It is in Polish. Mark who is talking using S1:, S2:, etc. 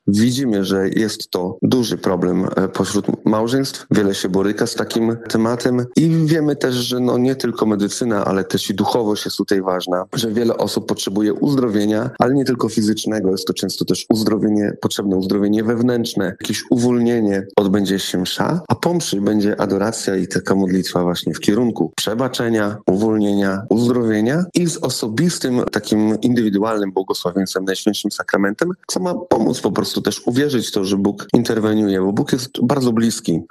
S1: widzimy, że jest to duży problem pośród małżeństw. Wiele się boryka z takim tematem i wiemy też, że nie tylko medycyna, ale też i duchowość jest tutaj ważna, że wiele osób potrzebuje uzdrowienia, ale nie tylko fizycznego. Jest to często też potrzebne uzdrowienie wewnętrzne, jakieś uwolnienie. Odbędzie się msza, a po mszy będzie adoracja i taka modlitwa właśnie w kierunku przebaczenia, uwolnienia, uzdrowienia i z osobistym, takim indywidualnym błogosławieństwem, Najświętszym Sakramentem, co ma pomóc po prostu też uwierzyć w to, że Bóg interweniuje, bo Bóg jest bardzo bliski.